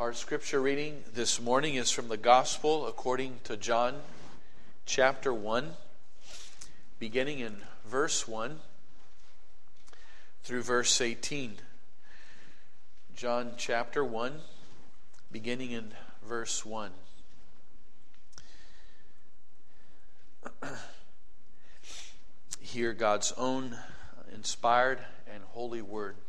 Our scripture reading this morning is from the Gospel according to John, chapter 1, beginning in verse 1 through verse 18. John chapter 1, beginning in verse 1. Hear God's own inspired and holy word.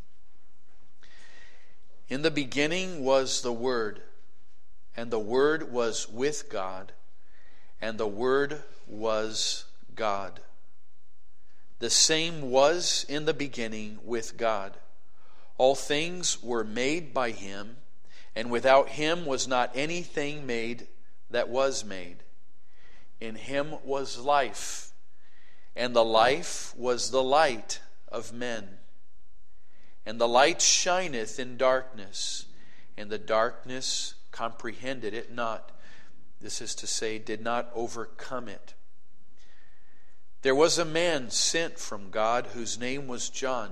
In the beginning was the Word, and the Word was with God, and the Word was God. The same was in the beginning with God. All things were made by Him, and without Him was not anything made that was made. In Him was life, and the life was the light of men. And the light shineth in darkness, and the darkness comprehended it not. This is to say, did not overcome it. There was a man sent from God whose name was John.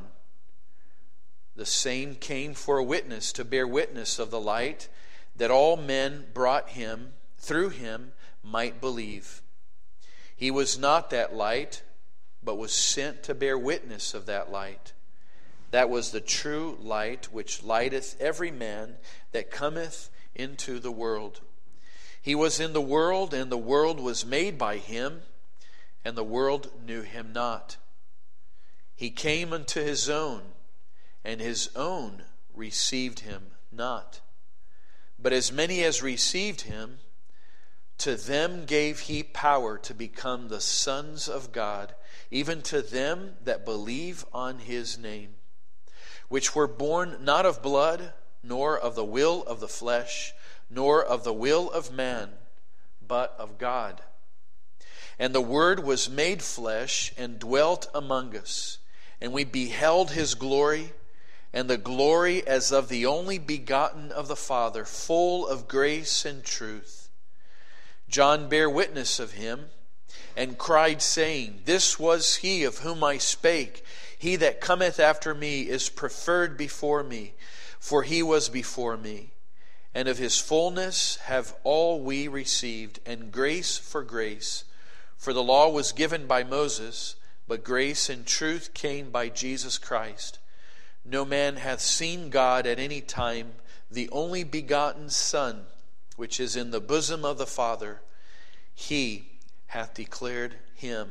The same came for a witness, to bear witness of the light, that all men through him might believe. He was not that light, but was sent to bear witness of that light. That was the true light, which lighteth every man that cometh into the world. He was in the world, and the world was made by Him, and the world knew Him not. He came unto His own, and His own received Him not. But as many as received Him, to them gave He power to become the sons of God, even to them that believe on His name, which were born not of blood, nor of the will of the flesh, nor of the will of man, but of God. And the Word was made flesh, and dwelt among us. And we beheld His glory, and the glory as of the only begotten of the Father, full of grace and truth. John bare witness of Him, and cried, saying, This was He of whom I spake. He that cometh after me is preferred before me, for He was before me. And of His fullness have all we received, and grace for grace. For the law was given by Moses, but grace and truth came by Jesus Christ. No man hath seen God at any time. The only begotten Son, which is in the bosom of the Father, He hath declared Him.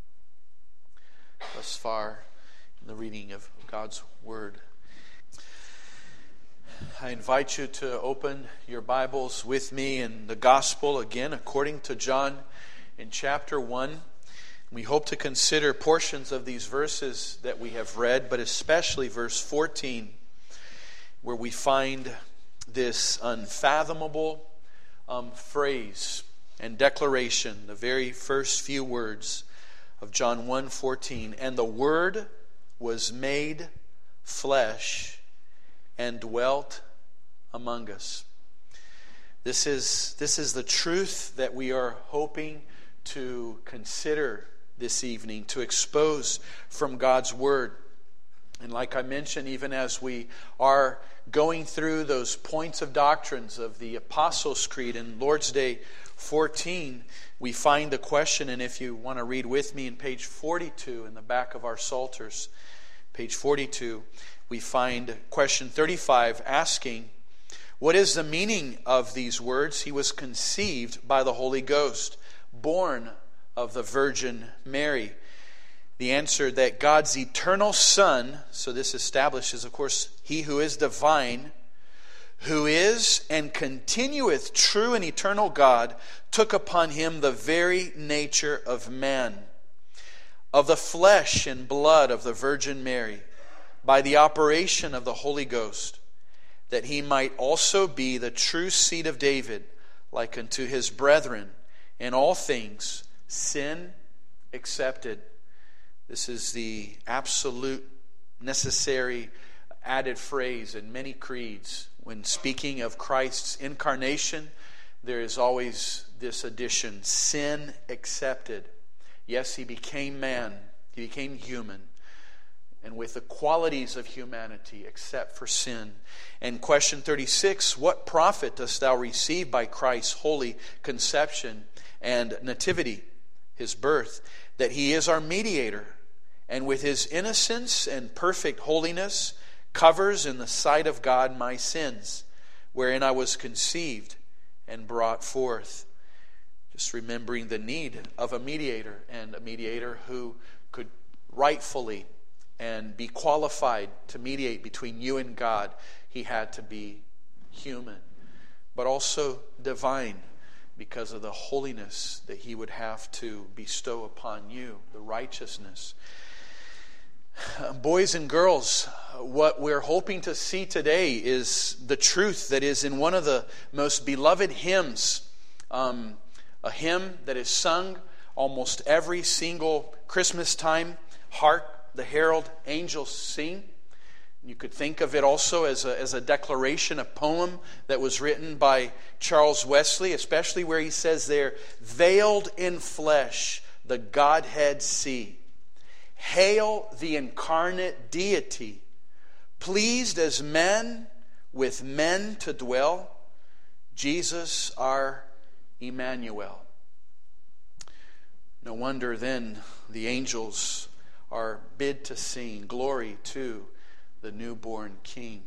Thus far, the reading of God's Word. I invite you to open your Bibles with me in the Gospel again according to John in chapter 1. We hope to consider portions of these verses that we have read, but especially verse 14, where we find this unfathomable phrase and declaration, the very first few words of John 1:14. And the Word was made flesh and dwelt among us. This is the truth that we are hoping to consider this evening, to expose from God's Word. And like I mentioned, even as we are going through those points of doctrines of the Apostles' Creed in Lord's Day 14, we find the question, and if you want to read with me in page 42 in the back of our Psalters, page 42, we find question 35 asking, what is the meaning of these words? He was conceived by the Holy Ghost, born of the Virgin Mary. The answer that God's eternal Son, so this establishes, of course, He who is divine, who is and continueth true and eternal God, took upon Him the very nature of man, of the flesh and blood of the Virgin Mary, by the operation of the Holy Ghost, that He might also be the true seed of David, like unto His brethren, in all things, sin excepted. This is the absolute necessary added phrase in many creeds. When speaking of Christ's incarnation, there is always this addition, sin accepted. Yes, He became man, He became human, and with the qualities of humanity except for sin. And question 36, what profit dost thou receive by Christ's holy conception and nativity, his birth, that he is our mediator, and with his innocence and perfect holiness covers in the sight of God my sins, wherein I was conceived and brought forth. Just remembering the need of a mediator, and a mediator who could rightfully and be qualified to mediate between you and God. He had to be human, but also divine, because of the holiness that he would have to bestow upon you, the righteousness. Boys and girls, what we're hoping to see today is the truth that is in one of the most beloved hymns, a hymn that is sung almost every single Christmas time. Hark, the herald angels sing. You could think of it also as a declaration, a poem that was written by Charles Wesley, especially where he says there, veiled in flesh, the Godhead see. Hail the incarnate deity, pleased as men with men to dwell, Jesus our Emmanuel. No wonder then the angels are bid to sing glory to the newborn King.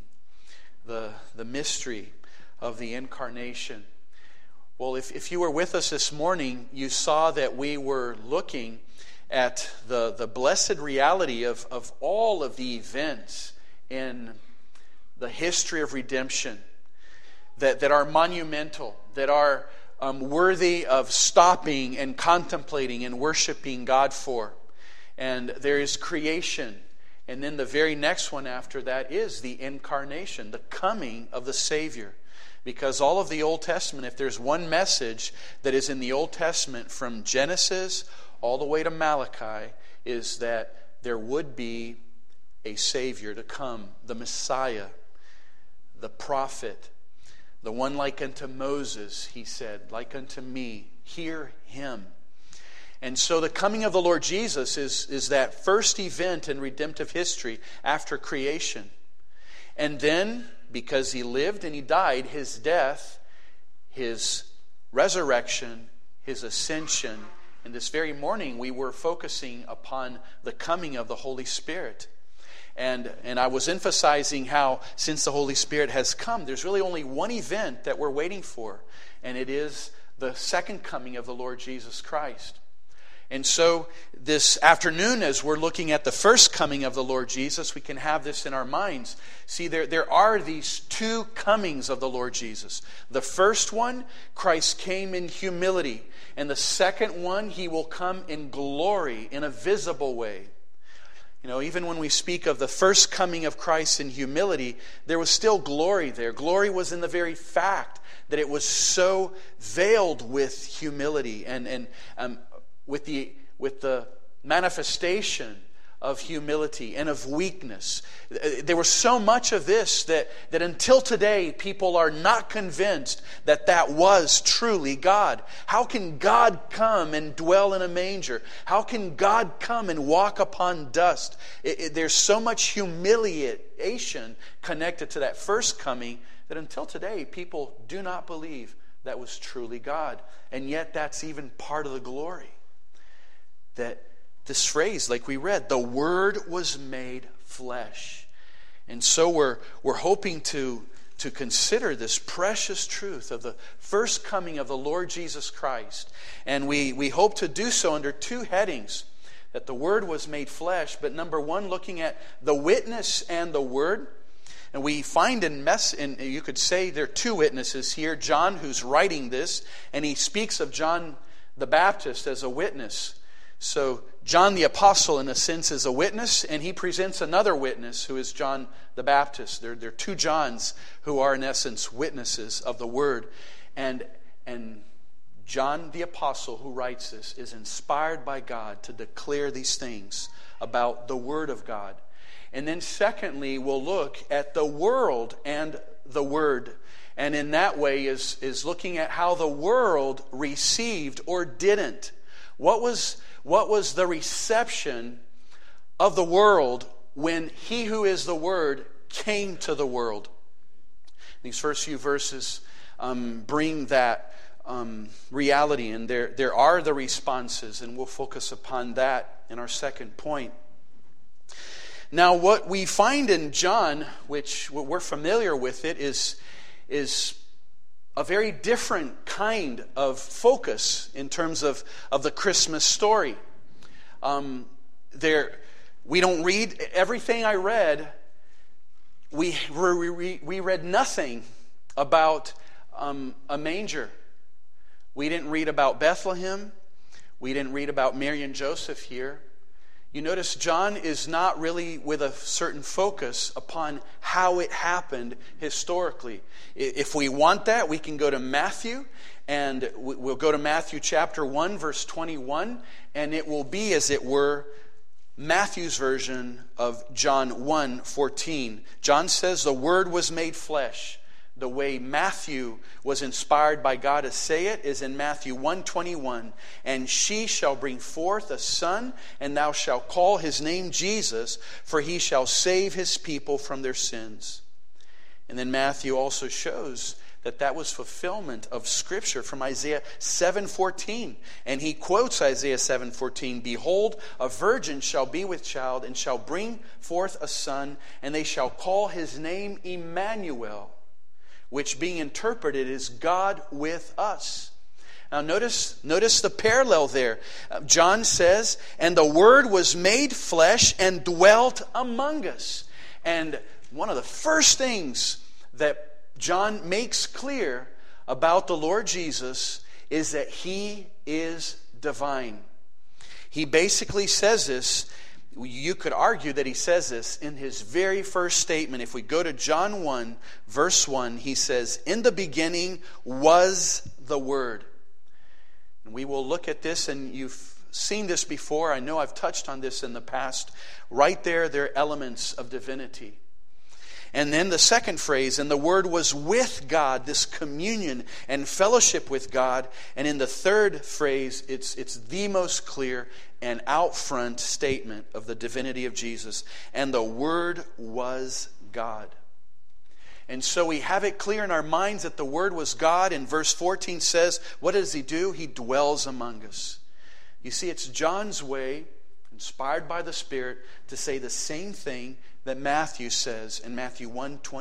The mystery of the incarnation. Well, if you were with us this morning, you saw that we were looking at the blessed reality of all of the events in the history of redemption that are monumental, that are worthy of stopping and contemplating and worshiping God for. And there is creation. And then the very next one after that is the incarnation, the coming of the Savior. Because all of the Old Testament, if there's one message that is in the Old Testament from Genesis all the way to Malachi, is that there would be a Savior to come, the Messiah, the prophet, the one like unto Moses, he said, like unto me, hear him. And so the coming of the Lord Jesus is that first event in redemptive history after creation. And then, because he lived and he died, his death, his resurrection, his ascension, and this very morning we were focusing upon the coming of the Holy Spirit. And I was emphasizing how since the Holy Spirit has come, there's really only one event that we're waiting for, and it is the second coming of the Lord Jesus Christ. And so this afternoon, as we're looking at the first coming of the Lord Jesus, we can have this in our minds. See, there are these two comings of the Lord Jesus. The first one, Christ came in humility. And the second one, he will come in glory, in a visible way. You know, even when we speak of the first coming of Christ in humility, there was still glory there. Glory was in the very fact that it was so veiled with humility and with the manifestation of humility and of weakness. There was so much of this that until today people are not convinced that was truly God. How can God come and dwell in a manger? How can God come and walk upon dust? There's so much humiliation connected to that first coming that until today people do not believe that was truly God. And yet that's even part of the glory. That this phrase, like we read, the Word was made flesh. And so we're hoping to consider this precious truth of the first coming of the Lord Jesus Christ. And we hope to do so under two headings. That the Word was made flesh, but number one, looking at the witness and the Word. And we find and you could say there are two witnesses here. John, who's writing this, and he speaks of John the Baptist as a witness. So John the Apostle, in a sense, is a witness, and he presents another witness, who is John the Baptist. There are two Johns who are, in essence, witnesses of the Word. And John the Apostle, who writes this, is inspired by God to declare these things about the Word of God. And then secondly, we'll look at the world and the Word. And in that way is looking at how the world received or didn't. What was the reception of the world when he who is the Word came to the world. These first few verses bring that reality, and there are the responses, and we'll focus upon that in our second point. Now, what we find in John, which we're familiar with it, is a very different kind of focus in terms of the Christmas story. We don't read everything I read. We read nothing about a manger. We didn't read about Bethlehem. We didn't read about Mary and Joseph here. You notice John is not really with a certain focus upon how it happened historically. If we want that, we can go to Matthew, and we'll go to Matthew chapter 1, verse 21, and it will be, as it were, Matthew's version of John 1:14. John says the Word was made flesh. The way Matthew was inspired by God to say it is in Matthew 1:21. And she shall bring forth a son, and thou shalt call his name Jesus, for he shall save his people from their sins. And then Matthew also shows that was fulfillment of Scripture from Isaiah 7:14. And he quotes Isaiah 7:14, Behold, a virgin shall be with child, and shall bring forth a son, and they shall call his name Emmanuel, which being interpreted is God with us. Now notice the parallel there. John says, and the Word was made flesh and dwelt among us. And one of the first things that John makes clear about the Lord Jesus is that he is divine. He basically says this. You could argue that he says this in his very first statement. If we go to John 1, verse 1, he says, in the beginning was the Word. And we will look at this, and you've seen this before. I know I've touched on this in the past. Right there are elements of divinity. And then the second phrase, and the Word was with God, this communion and fellowship with God. And in the third phrase, it's the most clear and out front statement of the divinity of Jesus. And the Word was God. And so we have it clear in our minds that the Word was God. And verse 14 says, what does he do? He dwells among us. You see, it's John's way, inspired by the Spirit, to say the same thing that Matthew says in Matthew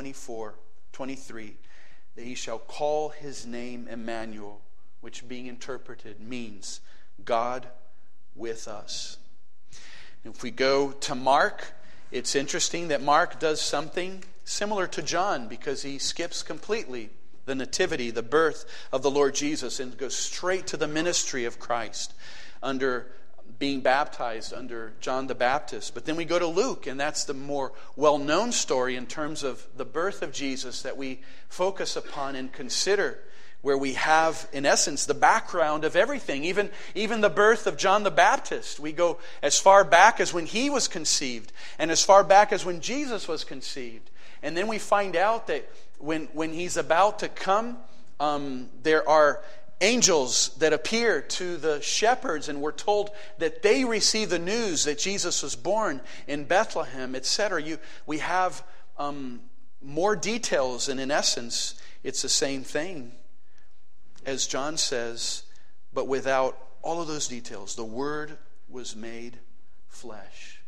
1:23, that he shall call his name Emmanuel, which being interpreted means God with us. If we go to Mark, it's interesting that Mark does something similar to John, because he skips completely the nativity, the birth of the Lord Jesus, and goes straight to the ministry of Christ under being baptized under John the Baptist. But then we go to Luke, and that's the more well-known story in terms of the birth of Jesus that we focus upon and consider, where we have, in essence, the background of everything, even the birth of John the Baptist. We go as far back as when he was conceived, and as far back as when Jesus was conceived. And then we find out that when he's about to come, there are angels that appear to the shepherds, and we're told that they receive the news that Jesus was born in Bethlehem, etc. We have more details, and in essence, it's the same thing as John says, but without all of those details. The Word was made flesh.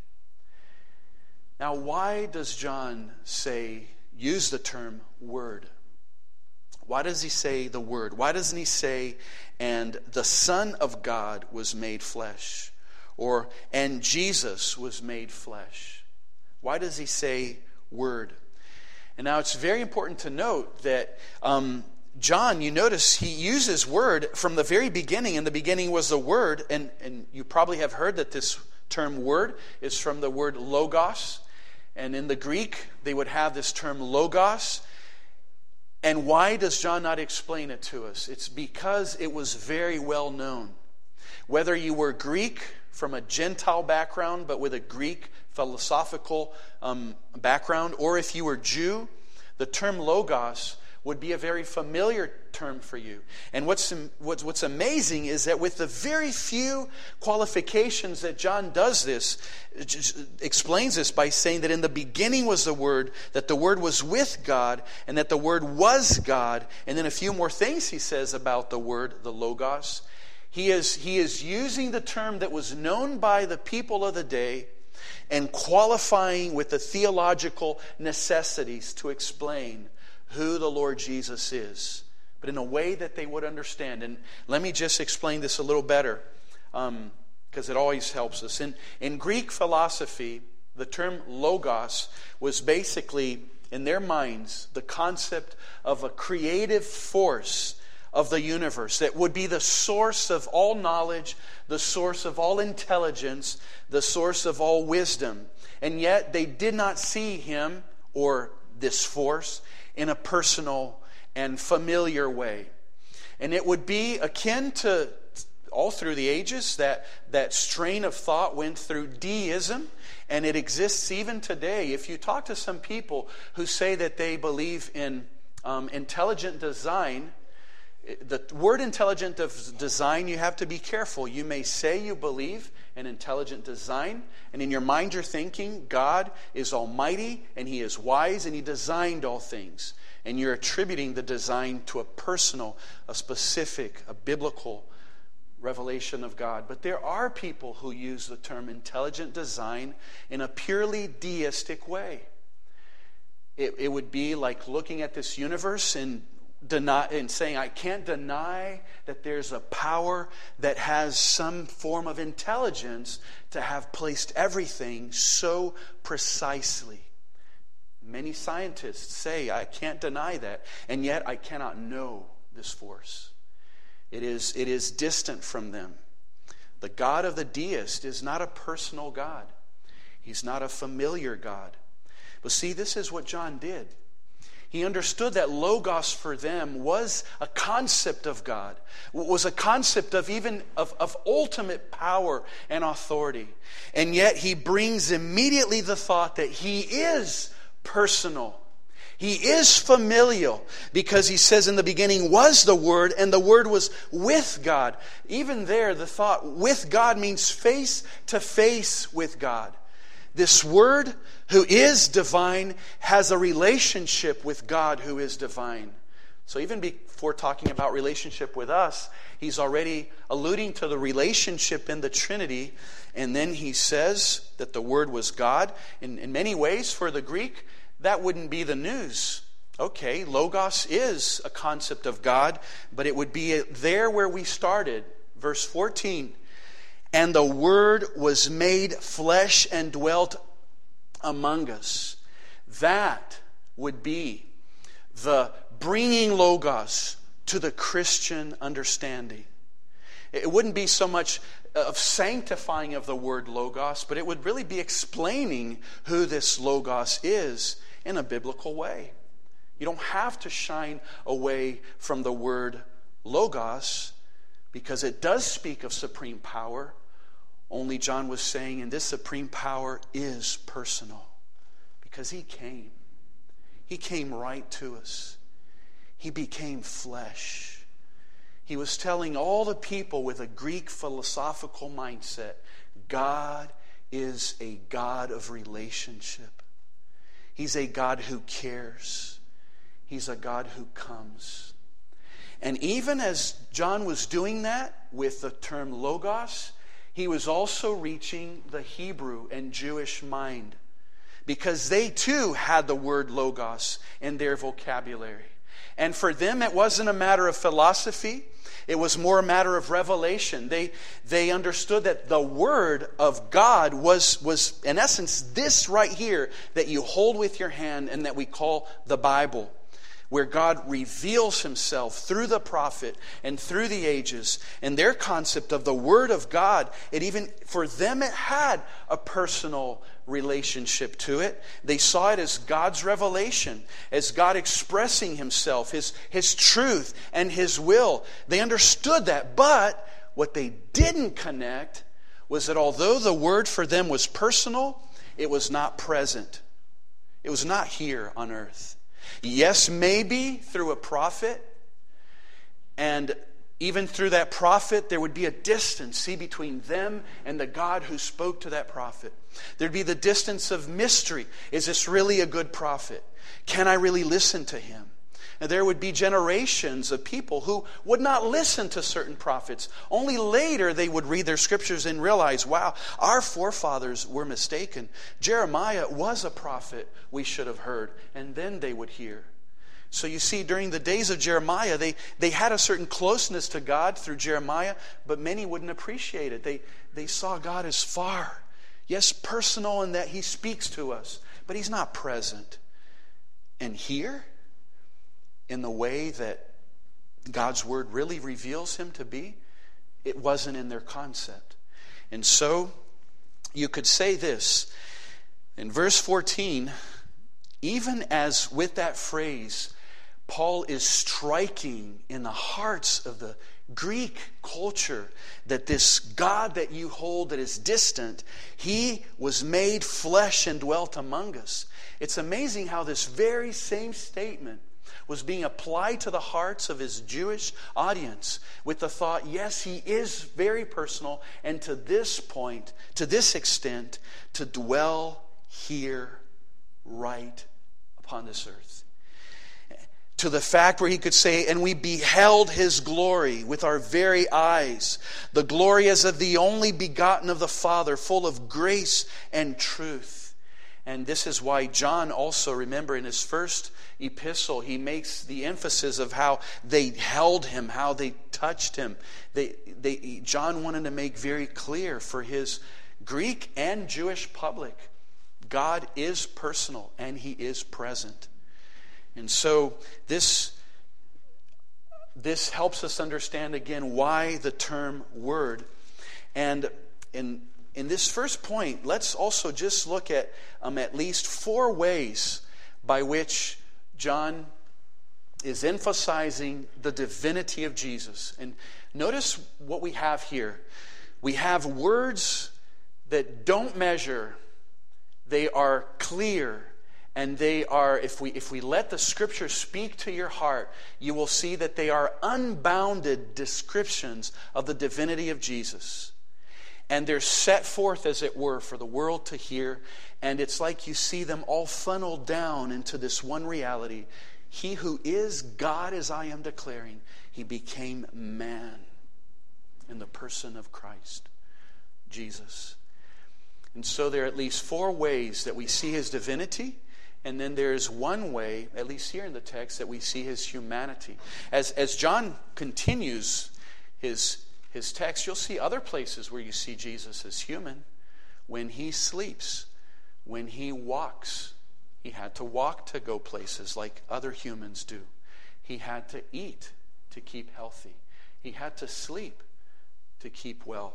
Now, why does John use the term Word? Why does he say the Word? Why doesn't he say, and the Son of God was made flesh? Or, and Jesus was made flesh? Why does he say Word? And now it's very important to note that John, you notice he uses Word from the very beginning. In the beginning was the Word, and you probably have heard that this term Word is from the word logos. And in the Greek, they would have this term logos. And why does John not explain it to us? It's because it was very well known. Whether you were Greek from a Gentile background, but with a Greek philosophical background, or if you were Jew, the term logos would be a very familiar term for you. And what's amazing is that with the very few qualifications that John does this, explains this by saying that in the beginning was the Word, that the Word was with God, and that the Word was God. And then a few more things he says about the Word, the Logos. He is using the term that was known by the people of the day and qualifying with the theological necessities to explain who the Lord Jesus is, but in a way that they would understand. And let me just explain this a little better, because it always helps us. In Greek philosophy, the term logos was basically, in their minds, the concept of a creative force of the universe that would be the source of all knowledge, the source of all intelligence, the source of all wisdom. And yet they did not see him, or this force, in a personal and familiar way. And it would be akin to, all through the ages, that strain of thought went through deism, and it exists even today. If you talk to some people who say that they believe in intelligent design, the word intelligent design, you have to be careful. You may say you believe in intelligent design, and in your mind you're thinking God is almighty and He is wise and He designed all things. And you're attributing the design to a personal, a specific, a biblical revelation of God. But there are people who use the term intelligent design in a purely deistic way. It would be like looking at this universe and saying, I can't deny that there's a power that has some form of intelligence to have placed everything so precisely. Many scientists say, I can't deny that, and yet I cannot know this force. It is distant from them. The God of the deist is not a personal God. He's not a familiar God. But see, this is what John did. He understood that Logos for them was a concept of God, was a concept of even of ultimate power and authority. And yet he brings immediately the thought that He is personal. He is familial, because he says in the beginning was the Word, and the Word was with God. Even there, the thought with God means face to face with God. This Word, who is divine, has a relationship with God who is divine. So even before talking about relationship with us, he's already alluding to the relationship in the Trinity. And then he says that the Word was God. In many ways, for the Greek, that wouldn't be the news. Okay, Logos is a concept of God, but it would be there where we started. Verse 14. And the Word was made flesh and dwelt among us. That would be the bringing Logos to the Christian understanding. It wouldn't be so much of sanctifying of the word Logos, but it would really be explaining who this Logos is in a biblical way. You don't have to shine away from the word Logos, because it does speak of supreme power. Only John was saying, and this supreme power is personal, because He came. He came right to us. He became flesh. He was telling all the people with a Greek philosophical mindset, God is a God of relationship. He's a God who cares. He's a God who comes. And even as John was doing that with the term Logos, he was also reaching the Hebrew and Jewish mind, because they too had the word Logos in their vocabulary. And for them, it wasn't a matter of philosophy. It was more a matter of revelation. They understood that the Word of God was in essence this right here that you hold with your hand and that we call the Bible, where God reveals Himself through the prophet and through the ages. And their concept of the Word of God, for them it had a personal relationship to it. They saw it as God's revelation, as God expressing Himself, His truth and His will. They understood that, but what they didn't connect was that although the Word for them was personal, it was not present. It was not here on earth. Yes, maybe through a prophet. And even through that prophet, there would be a distance, see, between them and the God who spoke to that prophet. There'd be the distance of mystery. Is this really a good prophet? Can I really listen to him? And there would be generations of people who would not listen to certain prophets. Only later they would read their scriptures and realize, wow, our forefathers were mistaken. Jeremiah was a prophet we should have heard. And then they would hear. So you see, during the days of Jeremiah, they had a certain closeness to God through Jeremiah, but many wouldn't appreciate it. They saw God as far. Yes, personal in that he speaks to us, but he's not present. And here, in the way that God's word really reveals him to be, it wasn't in their concept. And so, you could say this, in verse 14, even as with that phrase, Paul is striking in the hearts of the Greek culture that this God that you hold that is distant, he was made flesh and dwelt among us. It's amazing how this very same statement was being applied to the hearts of his Jewish audience with the thought, yes, he is very personal, and to this point, to this extent, to dwell here right upon this earth. To the fact where he could say, and we beheld his glory with our very eyes, the glory as of the only begotten of the Father, full of grace and truth. And this is why John also, remember, in his first epistle, he makes the emphasis of how they held him, how they touched him. John wanted to make very clear for his Greek and Jewish public, God is personal and he is present. And so this helps us understand again why the term word. And in this first point, let's also just look at least 4 ways by which John is emphasizing the divinity of Jesus. And notice what we have here. We have words that don't measure. They are clear. And they are, if we let the Scripture speak to your heart, you will see that they are unbounded descriptions of the divinity of Jesus. And they're set forth, as it were, for the world to hear. And it's like you see them all funneled down into this one reality. He who is God, as I am declaring, he became man in the person of Christ, Jesus. And so there are at least 4 ways that we see his divinity. And then there's one way, at least here in the text, that we see his humanity. As John continues his text, you'll see other places where you see Jesus as human. When he sleeps, when he walks, he had to walk to go places like other humans do. He had to eat to keep healthy. He had to sleep to keep well.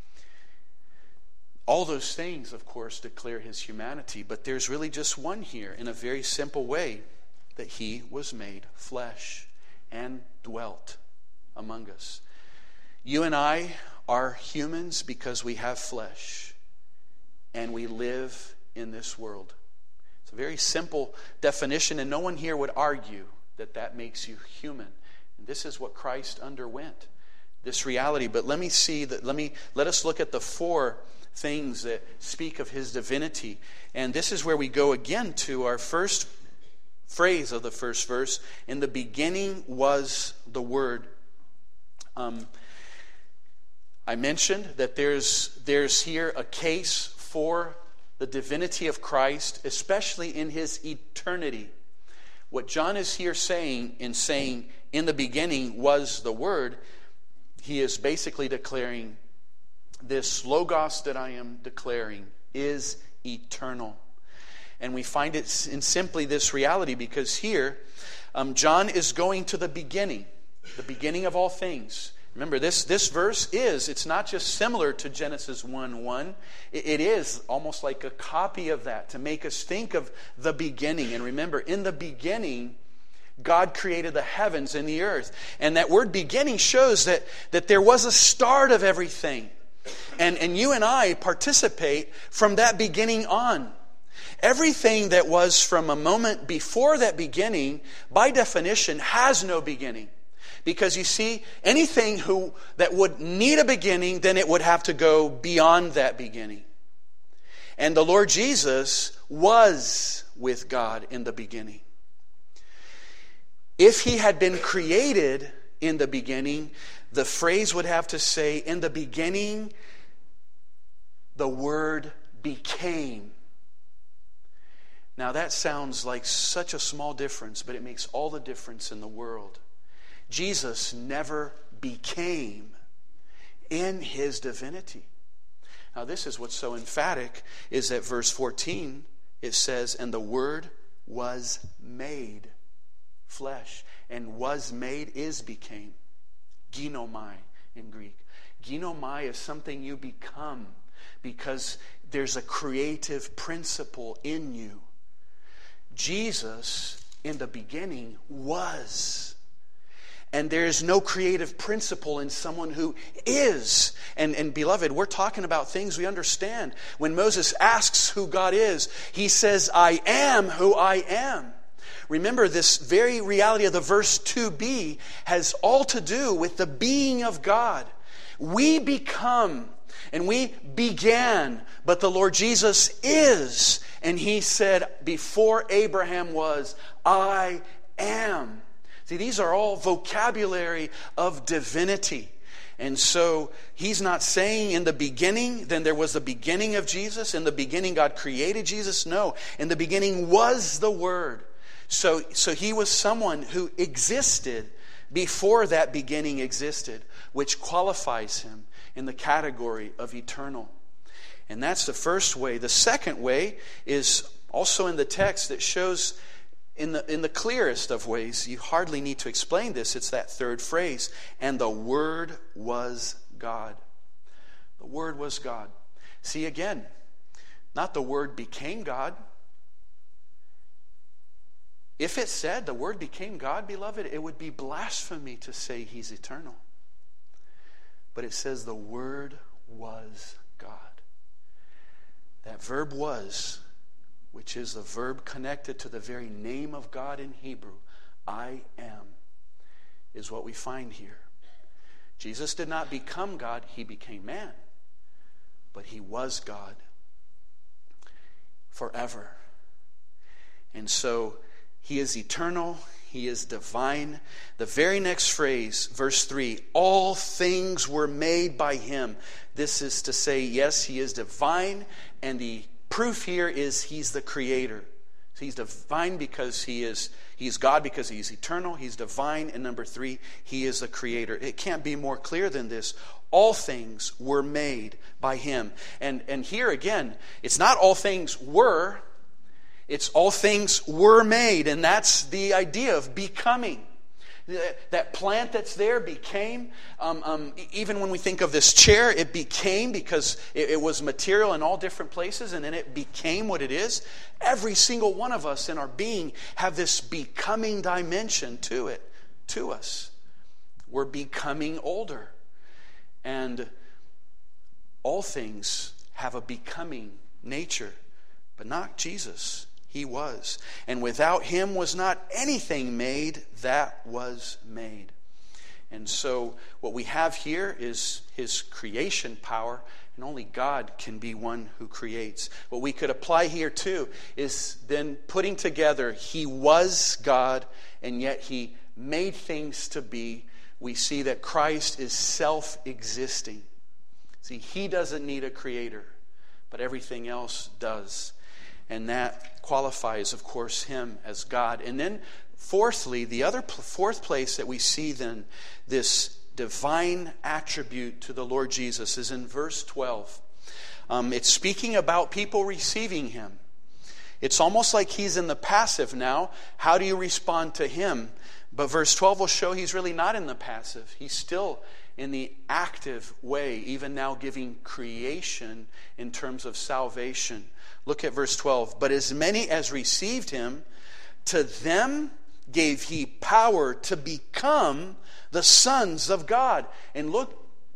All those things, of course, declare his humanity, but there's really just one here in a very simple way, that he was made flesh and dwelt among us. You and I are humans because we have flesh and we live in this world. It's a very simple definition, and no one here would argue that that makes you human. And this is what Christ underwent, this reality. But let us look at the 4 things that speak of his divinity. And this is where we go again to our first phrase of the first verse. In the beginning was the Word. I mentioned that there's here a case for the divinity of Christ, especially in his eternity. What John is here saying, in the beginning was the Word, he is basically declaring this Logos that I am declaring is eternal. And we find it in simply this reality, because here John is going to the beginning of all things. Remember, this verse it's not just similar to Genesis 1:1. It is almost like a copy of that to make us think of the beginning. And remember, in the beginning, God created the heavens and the earth. And that word beginning shows that there was a start of everything. And you and I participate from that beginning on. Everything that was from a moment before that beginning, by definition, has no beginning. Because you see, anything that would need a beginning, then it would have to go beyond that beginning. And the Lord Jesus was with God in the beginning. If he had been created in the beginning, the phrase would have to say, in the beginning, the Word became. Now that sounds like such a small difference, but it makes all the difference in the world. Jesus never became in his divinity. Now this is what's so emphatic, is that verse 14, it says, and the Word was made flesh. And was made is became. Ginomai in Greek. Ginomai is something you become because there's a creative principle in you. Jesus, in the beginning, was. And there's no creative principle in someone who is. And beloved, we're talking about things we understand. When Moses asks who God is, he says, I am who I am. Remember, this very reality of the verse 2b has all to do with the being of God. We become and we began, but the Lord Jesus is. And he said, before Abraham was, I am. See, these are all vocabulary of divinity. And so he's not saying in the beginning, then there was the beginning of Jesus. In the beginning God created Jesus. No, in the beginning was the Word. So he was someone who existed before that beginning existed, which qualifies him in the category of eternal. And that's the first way. The second way is also in the text that shows in the clearest of ways. You hardly need to explain this. It's that third phrase. And the Word was God. The Word was God. See again, not the Word became God. If it said the Word became God, beloved, it would be blasphemy to say He's eternal. But it says the Word was God. That verb was, which is the verb connected to the very name of God in Hebrew, I am, is what we find here. Jesus did not become God, He became man. But He was God forever. And so He is eternal, He is divine. The very next phrase, verse 3, all things were made by Him. This is to say, yes, He is divine, and the proof here is He's the creator. So He's divine because He's God because He's eternal. He's divine. And number 3, He is the creator. It can't be more clear than this. All things were made by Him. And here again, it's not all things were. It's all things were made. And that's the idea of becoming. That plant that's there became. Even when we think of this chair, it became because it was material in all different places, and then it became what it is. Every single one of us in our being have this becoming dimension to it, to us. We're becoming older. And all things have a becoming nature, but not Jesus. He was. And without Him was not anything made that was made. And so what we have here is His creation power, and only God can be one who creates. What we could apply here too is then putting together He was God, and yet He made things to be. We see that Christ is self-existing. See, He doesn't need a creator, but everything else does. And that qualifies, of course, Him as God. And then, fourthly, the fourth place that we see then this divine attribute to the Lord Jesus is in verse 12. It's speaking about people receiving Him. It's almost like He's in the passive now. How do you respond to Him? But verse 12 will show He's really not in the passive. He's still in the active way, even now giving creation in terms of salvation. Look at verse 12. But as many as received Him, to them gave He power to become the sons of God. And look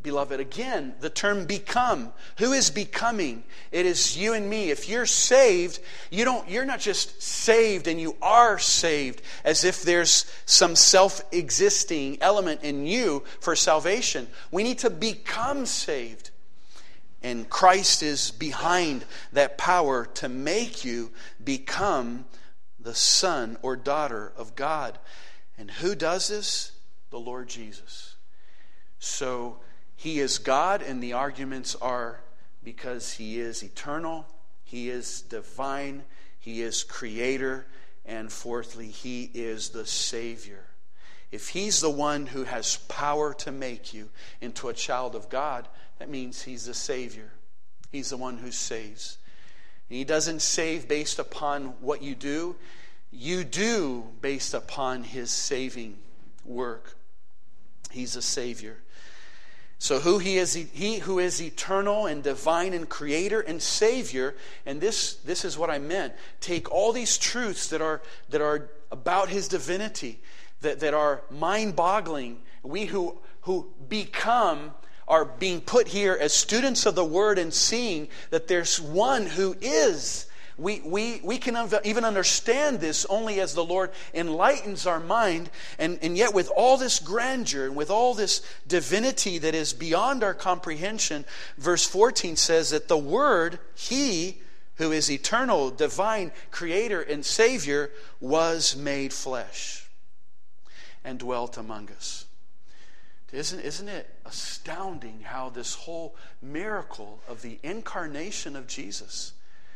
beloved. Again, the term become. Who is becoming? It is you and me. If you're saved, you're not just saved and you are saved as if there's some self-existing element in you for salvation. We need to become saved. And Christ is behind that power to make you become the son or daughter of God. And who does this? The Lord Jesus. So He is God, and the arguments are because He is eternal, He is divine, He is creator, and fourthly, He is the Savior. If He's the one who has power to make you into a child of God, that means He's the Savior. He's the one who saves. And He doesn't save based upon what you do. You do based upon His saving work. He's a Savior. So He who is eternal and divine and creator and Savior, and this is what I meant. Take all these truths that are about His divinity, that are mind-boggling. We who become are being put here as students of the Word and seeing that there's one who is. We can even understand this only as the Lord enlightens our mind, and yet with all this grandeur and with all this divinity that is beyond our comprehension, verse 14 says that the Word, He who is eternal, divine, creator, and Savior, was made flesh and dwelt among us. Isn't it astounding how this whole miracle of the incarnation of Jesus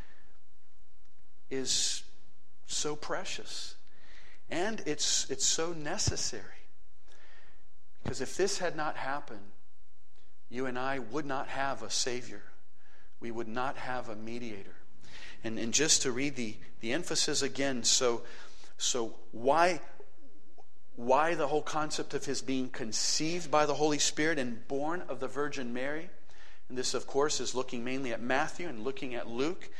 is so precious, and it's so necessary? Because if this had not happened, you and I would not have a Savior. We would not have a mediator. And just to read the emphasis again, so why the whole concept of His being conceived by the Holy Spirit and born of the Virgin Mary? And this, of course, is looking mainly at Matthew and looking at Luke.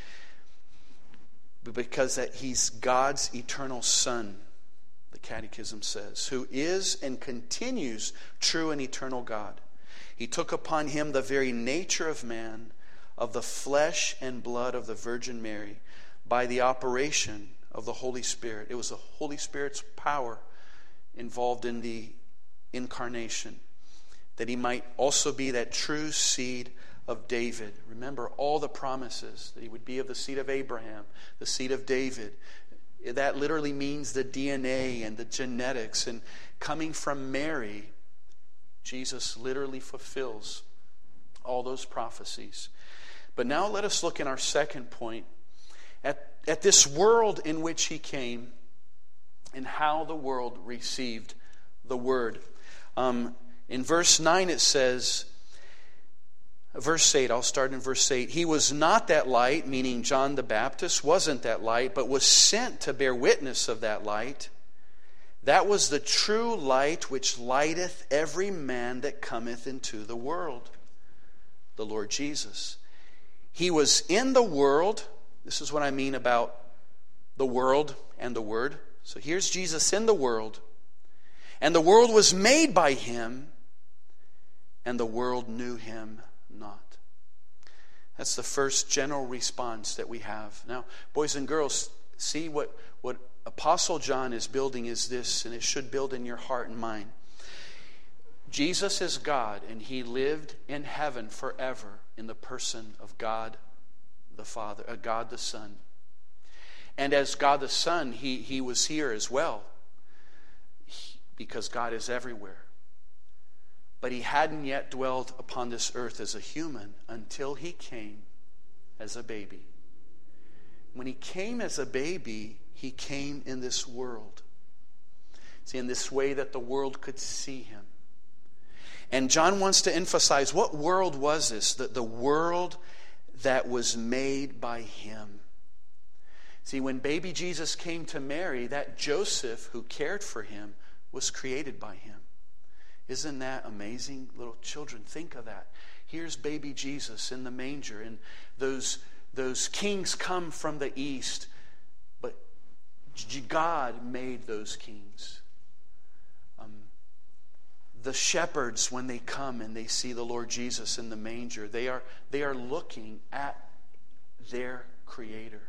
Because that He's God's eternal Son, the Catechism says, who is and continues true and eternal God. He took upon Him the very nature of man, of the flesh and blood of the Virgin Mary, by the operation of the Holy Spirit. It was the Holy Spirit's power involved in the incarnation, that He might also be that true seed of David. Remember all the promises that He would be of the seed of Abraham, the seed of David. That literally means the DNA and the genetics. And coming from Mary, Jesus literally fulfills all those prophecies. But now let us look in our second point at this world in which He came and how the world received the Word. In verse 9 it says, verse 8, I'll start in verse 8. He was not that light, meaning John the Baptist wasn't that light, but was sent to bear witness of that light. That was the true light which lighteth every man that cometh into the world. The Lord Jesus. He was in the world. This is what I mean about the world and the Word. So here's Jesus in the world. And the world was made by Him, and the world knew Him not. That's the first general response that we have. Now, boys and girls, see what Apostle John is building is this, and it should build in your heart and mind. Jesus is God, and He lived in heaven forever in the person of God the Father, God the Son. And as God the Son, He was here as well, because God is everywhere. But He hadn't yet dwelt upon this earth as a human until He came as a baby. When He came as a baby, He came in this world. See, in this way that the world could see Him. And John wants to emphasize, what world was this? The world that was made by Him. See, when baby Jesus came to Mary, that Joseph who cared for Him was created by Him. Isn't that amazing? Little children, think of that. Here's baby Jesus in the manger, and those kings come from the east, but God made those kings. the shepherds, when they come and they see the Lord Jesus in the manger, they are looking at their Creator.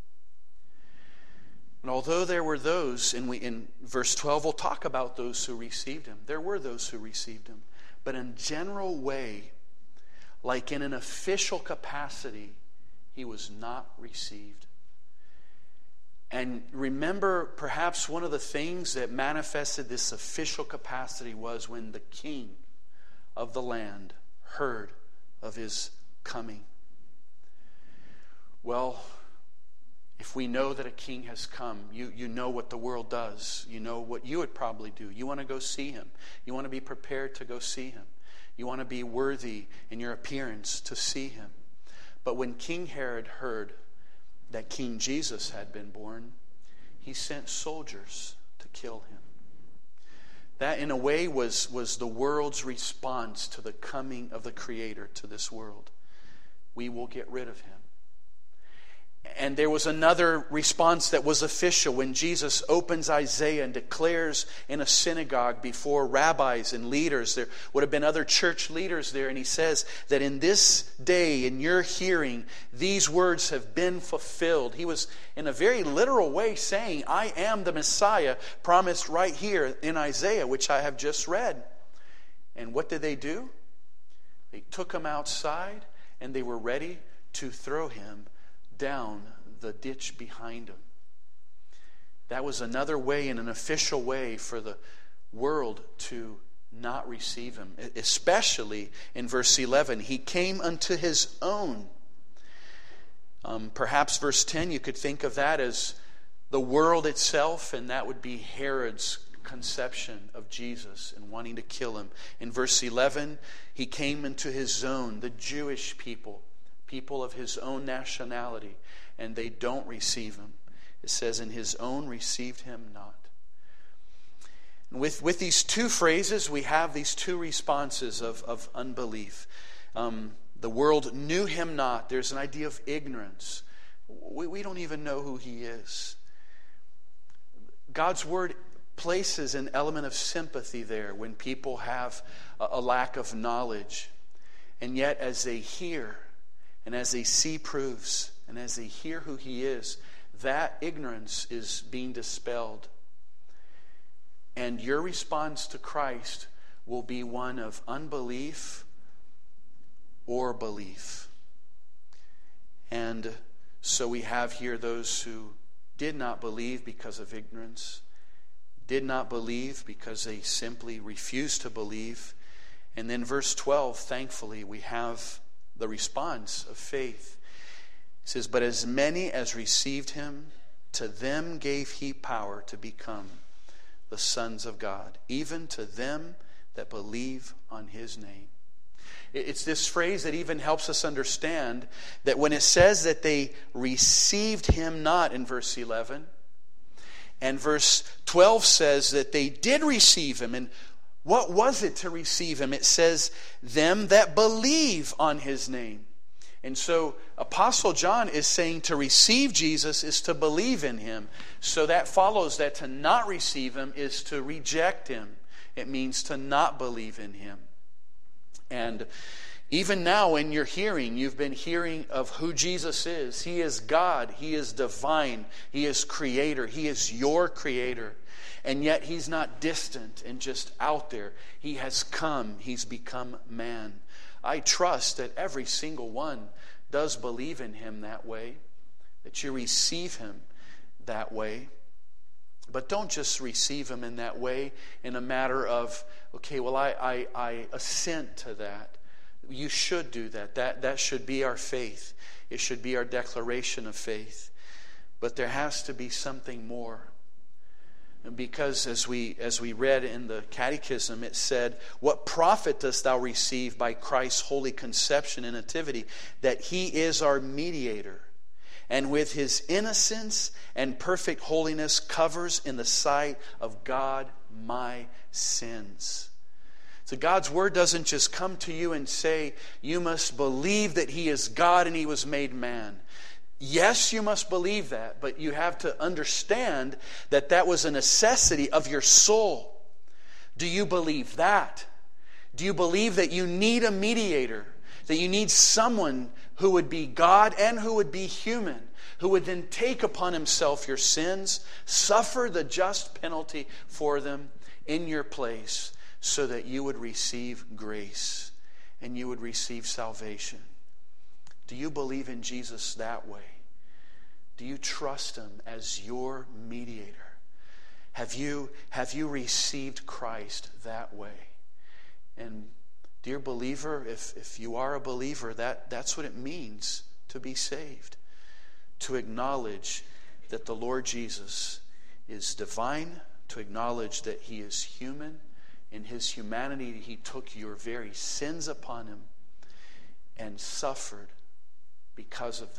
And although there were those, and in verse 12 we'll talk about those who received him. There were those who received him. But in a general way, like in an official capacity, he was not received. And remember, perhaps one of the things that manifested this official capacity was when the king of the land heard of his coming. Well, if we know that a king has come, you know what the world does. You know what you would probably do. You want to go see him. You want to be prepared to go see him. You want to be worthy in your appearance to see him. But when King Herod heard that King Jesus had been born, he sent soldiers to kill him. That, in a way, was the world's response to the coming of the Creator to this world. We will get rid of him. And there was another response that was official when Jesus opens Isaiah and declares in a synagogue before rabbis and leaders. There would have been other church leaders there, and he says that in this day, in your hearing, these words have been fulfilled. He was, in a very literal way, saying, I am the Messiah promised right here in Isaiah, which I have just read. And what did they do? They took him outside, and they were ready to throw him down the ditch behind him. That was another way, in an official way, for the world to not receive him. Especially in verse 11, he came unto his own. Perhaps verse 10, you could think of that as the world itself, and that would be Herod's conception of Jesus and wanting to kill him. In verse 11, he came into his own, the Jewish people of his own nationality, and they don't receive him. It says, and his own received him not. And with these two phrases, we have these two responses of unbelief. The world knew him not. There's an idea of ignorance. We don't even know who he is. God's word places an element of sympathy there when people have a lack of knowledge. And yet, as they hear, and as they see proofs, and as they hear who he is, that ignorance is being dispelled. And your response to Christ will be one of unbelief or belief. And so we have here those who did not believe because of ignorance, did not believe because they simply refused to believe. And then verse 12, thankfully, we have the response of faith. It says, but as many as received him, to them gave he power to become the sons of God, even to them that believe on his name. It's this phrase that even helps us understand that when it says that they received him not in verse 11, and verse 12 says that they did receive him. And what was it to receive him? It says, them that believe on his name. And so Apostle John is saying to receive Jesus is to believe in him. So that follows that to not receive him is to reject him. It means to not believe in him. And even now in your hearing, you've been hearing of who Jesus is. He is God. He is divine. He is creator. He is your creator. And yet he's not distant and just out there. He has come. He's become man. I trust that every single one does believe in him that way, that you receive him that way. But don't just receive him in that way in a matter of, okay, well, I assent to that. You should do that. That should be our faith. It should be our declaration of faith. But there has to be something more. Because as we read in the Catechism, it said, what profit dost thou receive by Christ's holy conception and nativity, that he is our mediator, and with his innocence and perfect holiness covers in the sight of God my sins. So God's word doesn't just come to you and say, you must believe that he is God and he was made man. Yes, you must believe that, but you have to understand that that was a necessity of your soul. Do you believe that? Do you believe that you need a mediator? That you need someone who would be God and who would be human, who would then take upon himself your sins, suffer the just penalty for them in your place, so that you would receive grace and you would receive salvation? Do you believe in Jesus that way? Do you trust him as your mediator? Have you received Christ that way? And dear believer, if you are a believer, that's what it means to be saved. To acknowledge that the Lord Jesus is divine, to acknowledge that he is human. In his humanity, he took your very sins upon him and suffered because of them.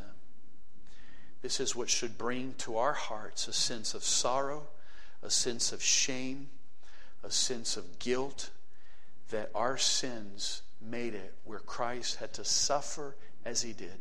This is what should bring to our hearts a sense of sorrow, a sense of shame, a sense of guilt, that our sins made it where Christ had to suffer as he did.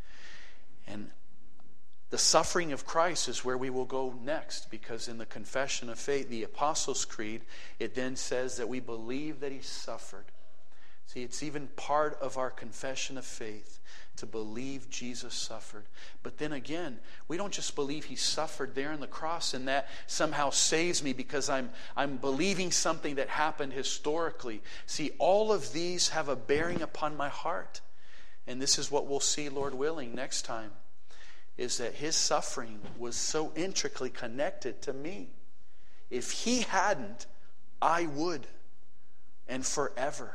And the suffering of Christ is where we will go next, because in the Confession of Faith, the Apostles' Creed, it then says that we believe that he suffered. See, it's even part of our confession of faith to believe Jesus suffered. But then again, we don't just believe he suffered there on the cross and that somehow saves me because I'm believing something that happened historically. See, all of these have a bearing upon my heart. And this is what we'll see, Lord willing, next time, is that his suffering was so intricately connected to me. If he hadn't, I would, and forever.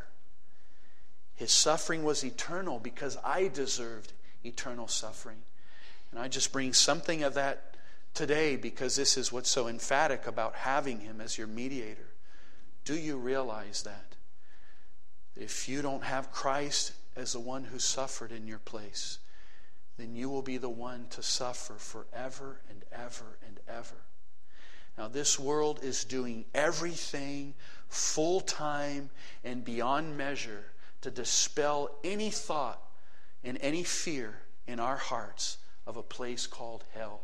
His suffering was eternal because I deserved eternal suffering. And I just bring something of that today because this is what's so emphatic about having him as your mediator. Do you realize that? If you don't have Christ as the one who suffered in your place, then you will be the one to suffer forever and ever and ever. Now, this world is doing everything full time and beyond measure to dispel any thought and any fear in our hearts of a place called hell.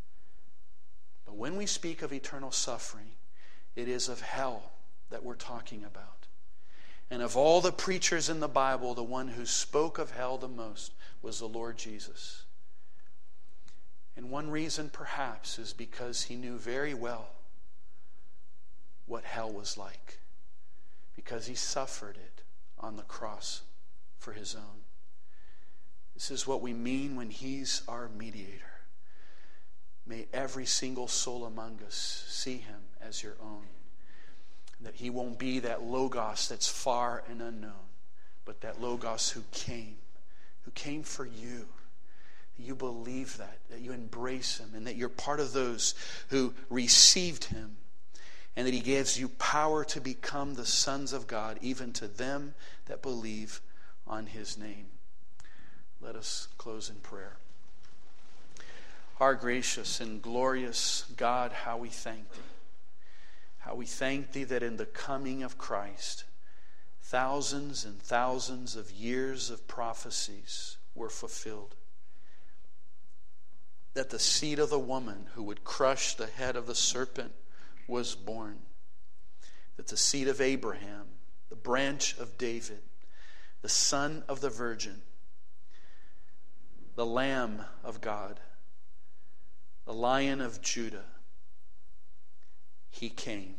But when we speak of eternal suffering, it is of hell that we're talking about. And of all the preachers in the Bible, the one who spoke of hell the most was the Lord Jesus. And one reason perhaps is because he knew very well what hell was like, because he suffered it on the cross for his own. This is what we mean when he's our mediator. May every single soul among us see him as your own. That he won't be that Logos that's far and unknown, but that Logos who came for you. You believe that you embrace him, and that you're part of those who received him, and that he gives you power to become the sons of God, even to them that believe on his name. Let us close in prayer. Our gracious and glorious God, how we thank thee. How we thank thee that in the coming of Christ, thousands and thousands of years of prophecies were fulfilled. That the seed of the woman who would crush the head of the serpent was born. That the seed of Abraham, the branch of David, the son of the virgin, the Lamb of God, the Lion of Judah, he came.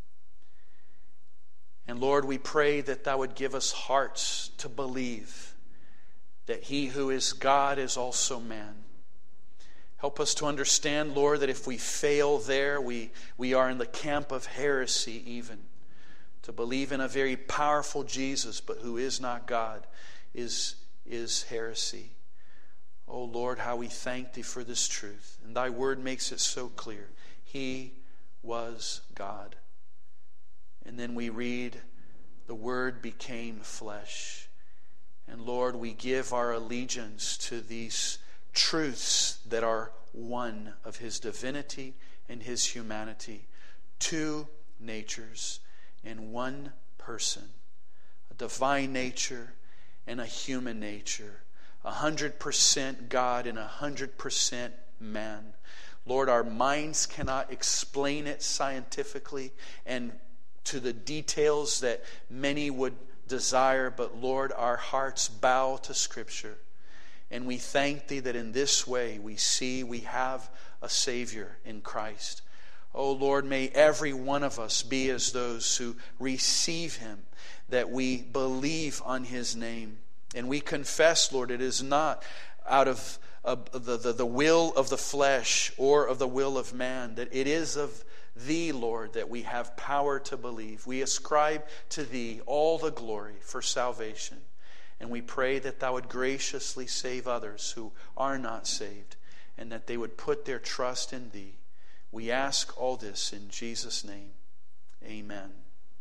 And Lord, we pray that thou would give us hearts to believe that he who is God is also man. Help us to understand, Lord, that if we fail there, we are in the camp of heresy even. To believe in a very powerful Jesus, but who is not God, is heresy. Oh Lord, how we thank thee for this truth. And thy word makes it so clear. He was God. And then we read, the Word became flesh. And Lord, we give our allegiance to these truths that are one of his divinity and his humanity. Two natures in one person. A divine nature and a human nature. 100% God and 100% man. Lord, our minds cannot explain it scientifically, and to the details that many would desire, but Lord, our hearts bow to Scripture. And we thank Thee that in this way we see we have a Savior in Christ. Oh Lord, may every one of us be as those who receive Him, that we believe on His name. And we confess, Lord, it is not out of the will of the flesh or of the will of man, that it is of Thee, Lord, that we have power to believe. We ascribe to Thee all the glory for salvation. And we pray that Thou would graciously save others who are not saved, and that they would put their trust in Thee. We ask all this in Jesus' name. Amen.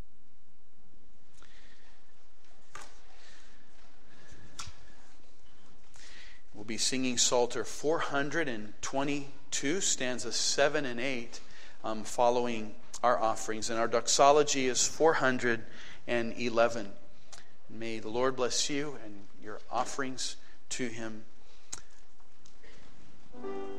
We'll be singing Psalter 422, stanzas 7 and 8, following our offerings. And our doxology is 411. May the Lord bless you and your offerings to Him.